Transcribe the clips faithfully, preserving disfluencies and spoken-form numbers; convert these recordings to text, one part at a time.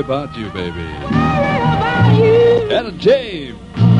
about you, baby. Worry about you. And James.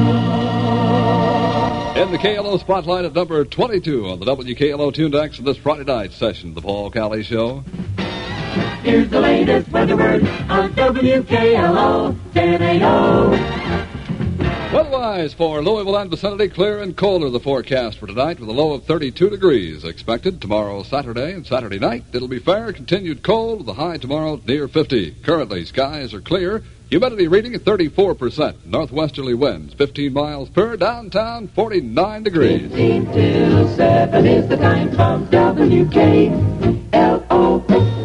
In the K L O Spotlight at number twenty-two on the W K L O TuneDex in this Friday night session of the Paul Kelly Show. Here's the latest weather word on W K L O ten eighty. Weather-wise for Louisville and vicinity, clear and colder the forecast for tonight with a low of thirty-two degrees expected. Tomorrow, Saturday, and Saturday night, it'll be fair, continued cold with a high tomorrow near fifty. Currently, skies are clear. Humidity reading at thirty-four percent. Northwesterly winds, fifteen miles per. Downtown, forty-nine degrees. fifteen till seven is the time from W K L O.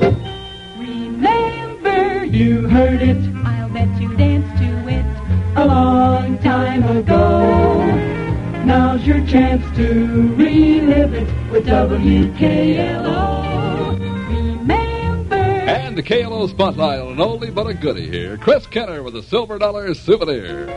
Remember, You heard it I'll bet you danced to it. a long time ago. Now's your chance to relive it with W K L O. Remember, And the K L O Spotlight on an oldie but a goodie here. Chris Kenner with a Silver Dollar Souvenir.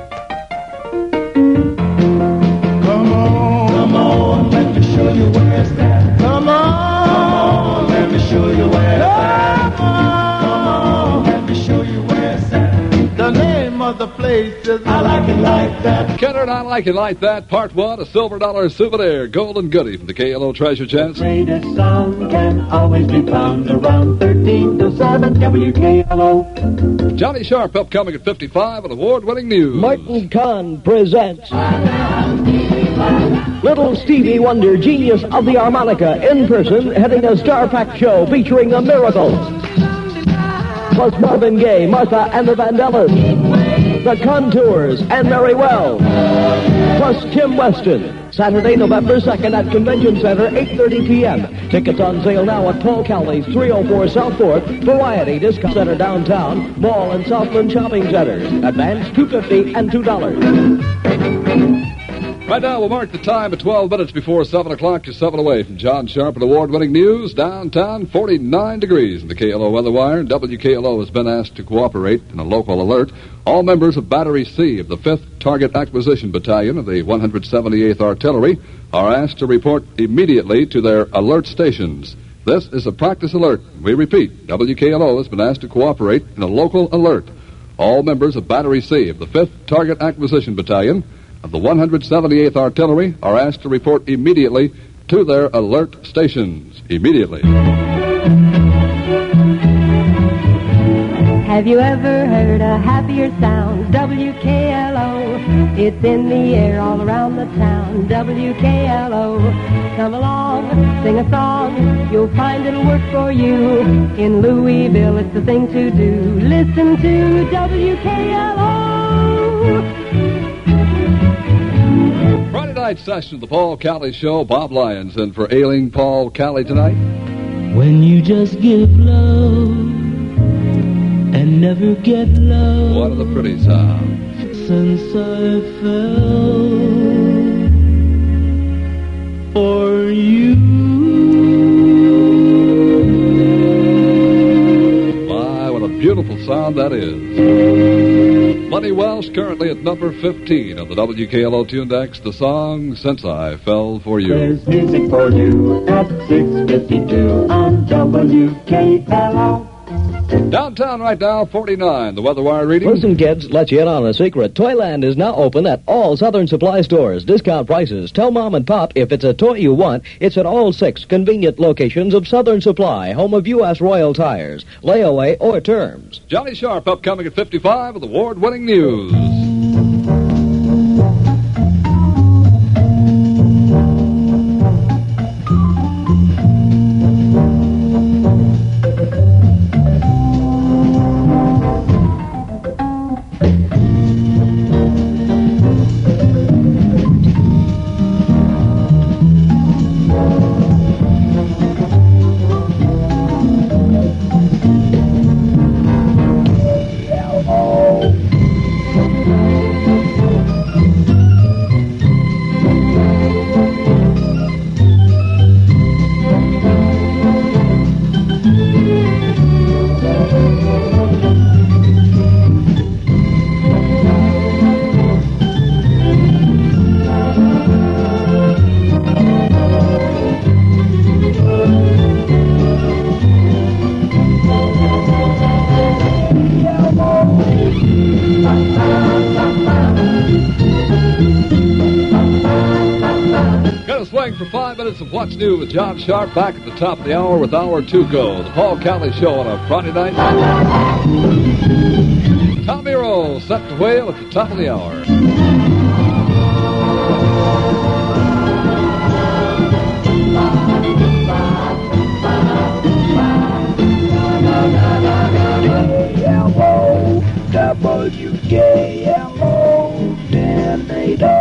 Come on, Come on, let me show you where it's at. come on, Let me show you where it's at. come on. Let me show you where it's at. The name of the place is I like it like that. Kenner and I Like It Like That, Part one, a Silver Dollar Souvenir, golden goodie from the K L O Treasure Chest. Greatest sound can always be found around thirteen to seven W K L O. Johnny Sharp upcoming at fifty-five with award-winning news. Martin Kahn presents Little Stevie Wonder, genius of the harmonica, in person, heading a star-packed show featuring the Miracles. Plus Marvin Gaye, Martha and the Vandellas, the Contours, and Mary Wells. Plus Tim Weston. Saturday, November second at Convention Center, eight thirty p.m. Tickets on sale now at Paul Cowley's, three oh four South Fourth, Variety Discount Center downtown, Mall and Southland Shopping Centers. Advance two fifty and two dollars. Right now, we'll mark the time at twelve minutes before seven o'clock to seven away from John Sharp and award-winning news. Downtown, forty-nine degrees in the K L O Weather Wire. W K L O has been asked to cooperate in a local alert. All members of Battery C of the fifth Target Acquisition Battalion of the one hundred seventy-eighth Artillery are asked to report immediately to their alert stations. This is a practice alert. We repeat, W K L O has been asked to cooperate in a local alert. All members of Battery C of the fifth Target Acquisition Battalion of the one hundred seventy-eighth Artillery are asked to report immediately to their alert stations. Immediately. have you ever heard a happier sound? W K L O, it's in the air all around the town. W K L O, come along, sing a song, you'll find it'll work for you. In Louisville, it's the thing to do. Listen to W K L O. Friday night session of the Paul Kelly Show. Bob Lyons in for ailing Paul Kelly tonight. When you just give love and never get love. What are the pretty sounds? Since I fell for you. My, what a beautiful sound that is. Lenny Welsh currently at number fifteen on the W K L O TuneDex. The song Since I Fell for You. There's music for you at six fifty-two on W K L O. Downtown right now, forty-nine. The Weather Wire reading. Listen, kids, let you in on a secret. Toyland is now open at all Southern Supply stores. Discount prices. Tell Mom and Pop if it's a toy you want, it's at all six convenient locations of Southern Supply, home of U S Royal Tires, layaway or terms. Johnny Sharp upcoming at fifty-five with award-winning news. Get a swing for five minutes of What's New with John Sharp back at the top of the hour with Hour two Go. The Paul Kelly Show on a Friday night. Tommy Roll set the whale at the top of the hour. W K L O, Tornado,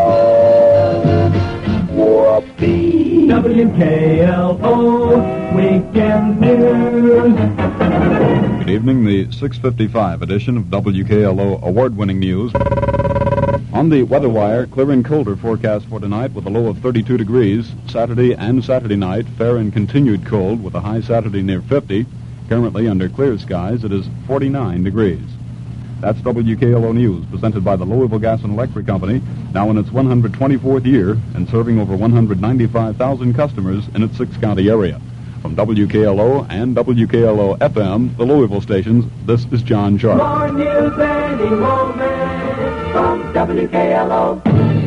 Whoopee. W K L O, Weekend News. Good evening, the six fifty-five edition of W K L O award-winning news. On the weather wire, clear and colder forecast for tonight with a low of thirty-two degrees. Saturday and Saturday night, fair and continued cold with a high Saturday near fifty. Currently, under clear skies, it is forty-nine degrees. That's W K L O News, presented by the Louisville Gas and Electric Company, now in its one hundred twenty-fourth year and serving over one hundred ninety-five thousand customers in its six-county area. From W K L O and W K L O F M, the Louisville stations, this is John Sharp. More news any moment from W K L O.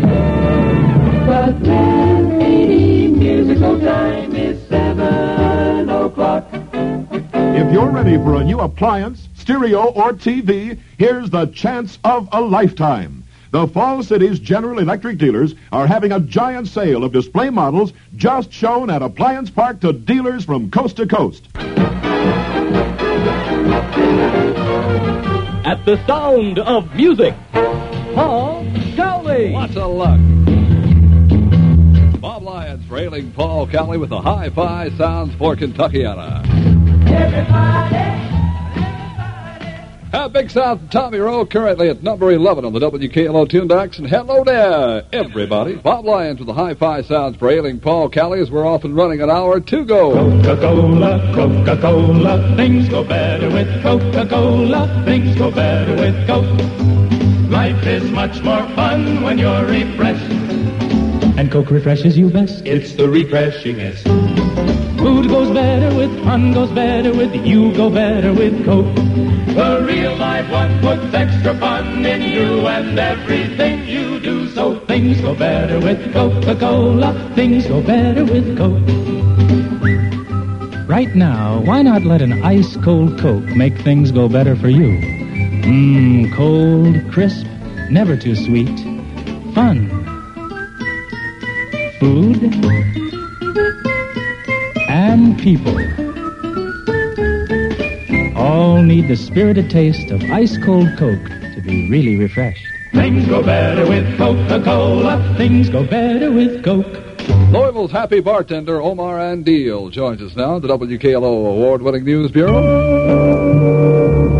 The ten eighty musical time is seven o'clock. If you're ready for a new appliance, stereo, or T V, here's the chance of a lifetime. The Fall Cities General Electric dealers are having a giant sale of display models just shown at Appliance Park to dealers from coast to coast. At the sound of music, Paul Cowley. What a luck. Bob Lyons railing Paul Cowley with the hi-fi sounds for Kentuckiana. Everybody. A big sound from Tommy Rowe, currently at number eleven on the W K L O Tune Decks. And hello there, everybody. Bob Lyons with the hi-fi sounds for ailing Paul Cowley as we're off and running an hour to go. Coca-Cola, Coca-Cola, things go better with Coca-Cola, things go better with Coke. Life is much more fun when you're refreshed. And Coke refreshes you best. It's the refreshingest. Food goes better with fun, goes better with you, go better with Coke. The real life one puts extra fun in you and everything you do. So things go better with Coca-Cola, things go better with Coke. Right now, why not let an ice-cold Coke make things go better for you? Mmm, cold, crisp, never too sweet. Fun. Food. And people. All need the spirited taste of ice-cold Coke to be really refreshed. Things go better with Coca-Cola, things go better with Coke. Louisville's happy bartender, Omar Andeel, joins us now, the W K L O award-winning News Bureau.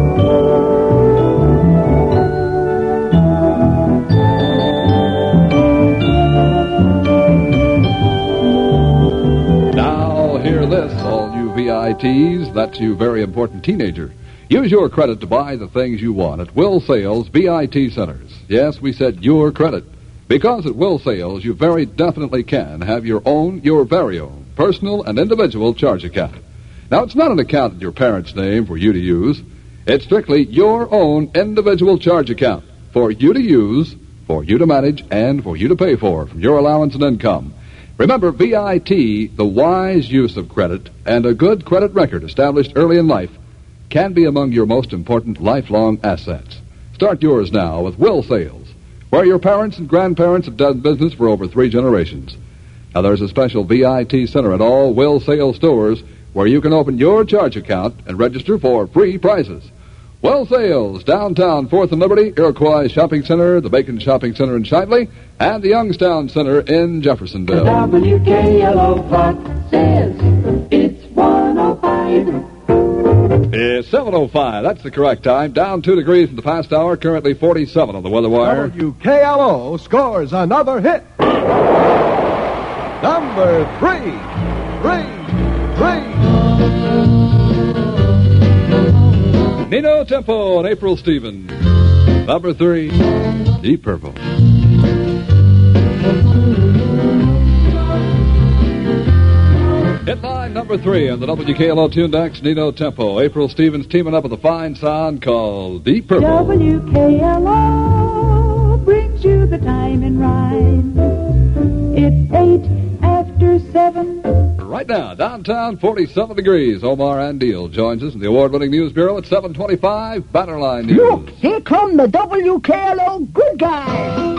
V I Ts, that's you very important teenager. Use your credit to buy the things you want at Will Sales V I T centers. Yes, we said your credit. Because at Will Sales, you very definitely can have your own, your very own, personal and individual charge account. Now, it's not an account in your parents' name for you to use. It's strictly your own individual charge account for you to use, for you to manage, and for you to pay for from your allowance and income. Remember, V I T, the wise use of credit, and a good credit record established early in life can be among your most important lifelong assets. Start yours now with Will Sales, where your parents and grandparents have done business for over three generations. Now, there's a special V I T center at all Will Sales stores where you can open your charge account and register for free prizes. Will Sales, downtown fourth and Liberty, Iroquois Shopping Center, the Bacon Shopping Center in Shively, and the Youngstown Center in Jeffersonville. W K L O clock says it's one oh five. It's seven oh five. That's the correct time. Down two degrees in the past hour. Currently forty-seven on the weather wire. W K L O scores another hit. Number three. Three. Three. Nino Tempo and April Stevens. Number three, Deep Purple. Hit line number three on the W K L O Tune Decks, Nino Tempo. April Stevens teaming up with a fine sound called Deep Purple. W K L O brings you the time in rhyme. It's eight after forty-seven. Right now, downtown, forty-seven degrees. Omar Andil joins us in the award-winning News Bureau at seven twenty-five. Bannerline News. Look, here come the W K L O good guys.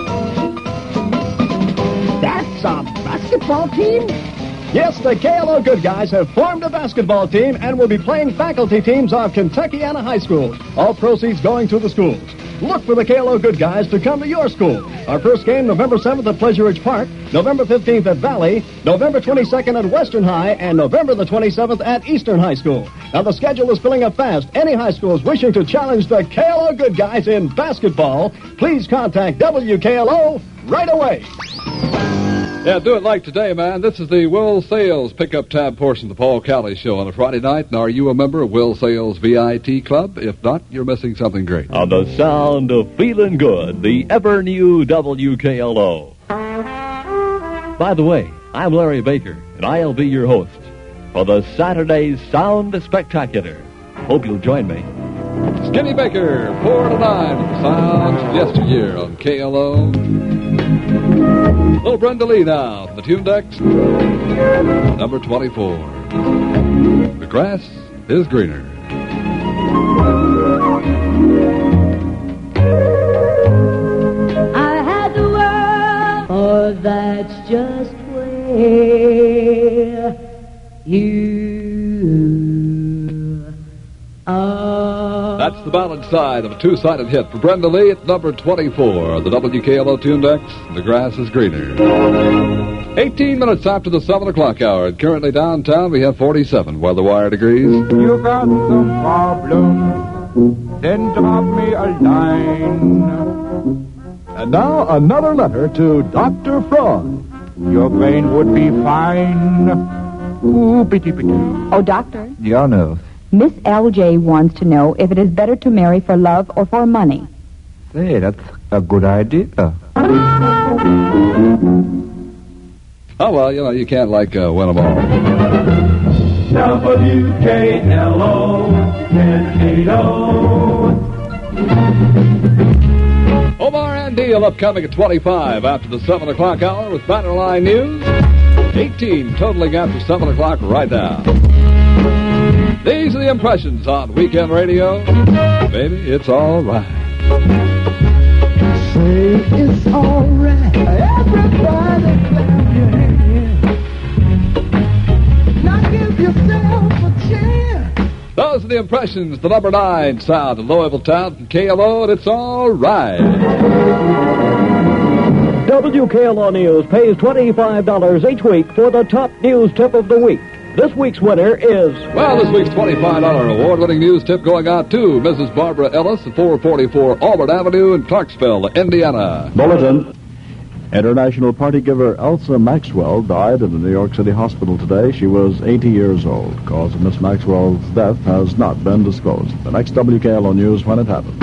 That's a basketball team? Yes, the K L O Good Guys have formed a basketball team and will be playing faculty teams of Kentuckiana High School. All proceeds going to the schools. Look for the K L O Good Guys to come to your school. Our first game, November seventh at Pleasure Ridge Park, November fifteenth at Valley, November twenty-second at Western High, and November the twenty-seventh at Eastern High School. Now, the schedule is filling up fast. Any high schools wishing to challenge the K L O Good Guys in basketball, please contact W K L O right away. Yeah, do it like today, man. This is the Will Sales pickup tab portion of the Paul Cowley Show on a Friday night. And are you a member of Will Sales V I T Club? If not, you're missing something great. On the sound of feeling good, the ever-new W K L O. By the way, I'm Larry Baker, and I'll be your host for the Saturday Sound Spectacular. Hope you'll join me. Skinny Baker, four to nine, with the sounds of yesteryear on K L O. Little Brenda Lee now from the Tune Decks, number twenty-four. The grass is greener. I had the world, oh, that's just where you are. That's the ballad side of a two-sided hit for Brenda Lee at number twenty-four. The W K L O Tune Decks, the grass is greener. eighteen minutes after the seven o'clock hour. And currently downtown, we have forty-seven weather wire degrees. You got some problems, then drop me a line. And now another letter to Doctor Frog. Your brain would be fine. Ooh, bitty bitty. Oh, doctor. Yeah, no. Miss L J wants to know if it is better to marry for love or for money. Say, that's a good idea. Oh, well, you know, you can't, like, uh, win them all. W K L O ten eighty. Omar and Deal upcoming at twenty-five after the seven o'clock hour with Bannerline News. eighteen totaling after seven o'clock right now. These are the impressions on Weekend Radio. Baby, it's all right. Say it's all right. Everybody clap your hands. Now give yourself a chance. Those are the impressions, the number nine sound in Louisville Town from K L O, and it's all right. W K L O News pays twenty-five dollars each week for the top news tip of the week. This week's winner is... Well, this week's twenty-five dollars award-winning news tip going out to Missus Barbara Ellis at four forty-four Auburn Avenue in Clarksville, Indiana. Bulletin. International party giver Elsa Maxwell died in the New York City hospital today. She was eighty years old. Cause of Miss Maxwell's death has not been disclosed. The next W K L O News when it happens.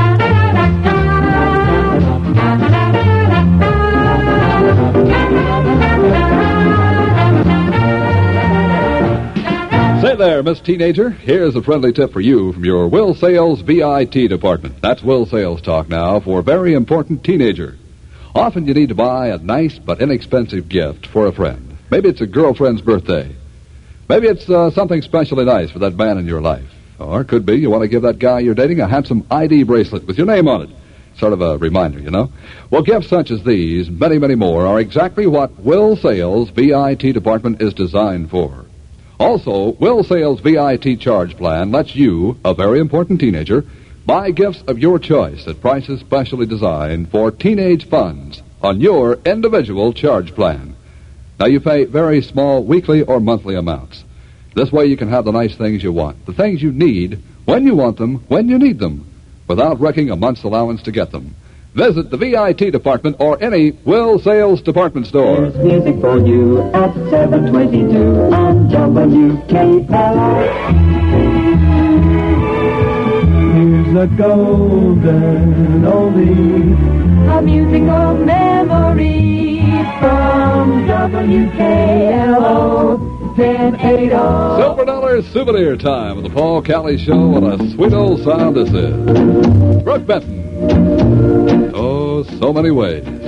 Say there, Miss Teenager. Here's a friendly tip for you from your Will Sales V I T department. That's Will Sales talk now for a very important teenager. Often you need to buy a nice but inexpensive gift for a friend. Maybe it's a girlfriend's birthday. Maybe it's uh, something specially nice for that man in your life. Or it could be you want to give that guy you're dating a handsome I D bracelet with your name on it. Sort of a reminder, you know. Well, gifts such as these, many, many more, are exactly what Will Sales V I T department is designed for. Also, Will Sales V I T charge plan lets you, a very important teenager, buy gifts of your choice at prices specially designed for teenage funds on your individual charge plan. Now, you pay very small weekly or monthly amounts. This way you can have the nice things you want, the things you need, when you want them, when you need them, without wrecking a month's allowance to get them. Visit the V I T department or any Will Sales department store. There's music for you at seven twenty-two on W K L O. Here's a golden oldie, A musical memory from W K L O ten eighty. Silver Dollar Souvenir Time with the Paul Cowley Show. What a sweet old sound this is. Brooke Benton. Oh, so many ways.